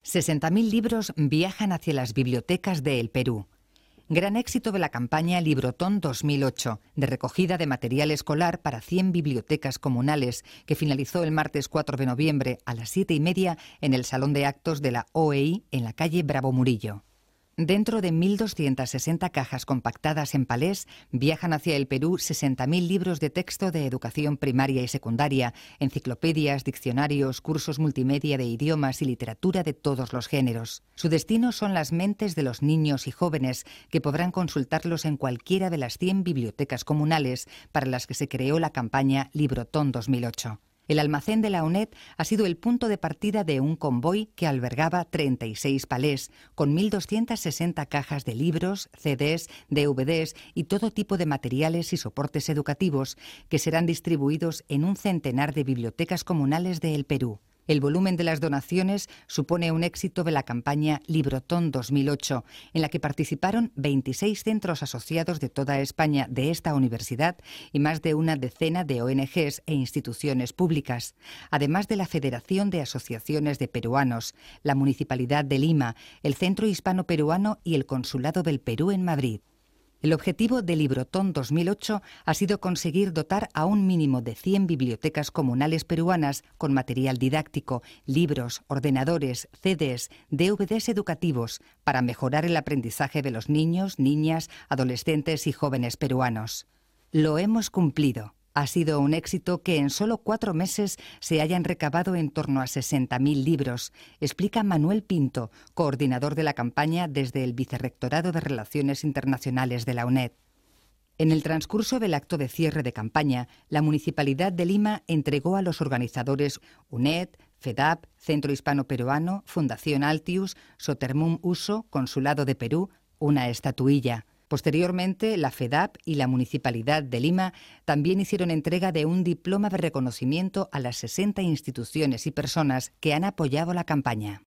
60.000 libros viajan hacia las bibliotecas de El Perú. Gran éxito de la campaña Librotón 2008, de recogida de material escolar para 100 bibliotecas comunales, que finalizó el martes 4 de noviembre a las 7:30 en el Salón de Actos de la OEI en la calle Bravo Murillo. Dentro de 1.260 cajas compactadas en palés, viajan hacia el Perú 60.000 libros de texto de educación primaria y secundaria, enciclopedias, diccionarios, cursos multimedia de idiomas y literatura de todos los géneros. Su destino son las mentes de los niños y jóvenes, que podrán consultarlos en cualquiera de las 100 bibliotecas comunales para las que se creó la campaña Librotón 2008. El almacén de la UNED ha sido el punto de partida de un convoy que albergaba 36 palés, con 1.260 cajas de libros, CDs, DVDs y todo tipo de materiales y soportes educativos que serán distribuidos en un centenar de bibliotecas comunales de El Perú. El volumen de las donaciones supone un éxito de la campaña Librotón 2008, en la que participaron 26 centros asociados de toda España de esta universidad y más de una decena de ONGs e instituciones públicas, además de la Federación de Asociaciones de Peruanos, la Municipalidad de Lima, el Centro Hispano-Peruano y el Consulado del Perú en Madrid. El objetivo de Librotón 2008 ha sido conseguir dotar a un mínimo de 100 bibliotecas comunales peruanas con material didáctico, libros, ordenadores, CDs, DVDs educativos para mejorar el aprendizaje de los niños, niñas, adolescentes y jóvenes peruanos. Lo hemos cumplido. Ha sido un éxito que en solo 4 meses se hayan recabado en torno a 60.000 libros, explica Manuel Pinto, coordinador de la campaña desde el Vicerrectorado de Relaciones Internacionales de la UNED. En el transcurso del acto de cierre de campaña, la Municipalidad de Lima entregó a los organizadores UNED, FEDAP, Centro Hispano-Peruano, Fundación Altius, Sotermum Uso, Consulado de Perú, una estatuilla. Posteriormente, la FEDAP y la Municipalidad de Lima también hicieron entrega de un diploma de reconocimiento a las 60 instituciones y personas que han apoyado la campaña.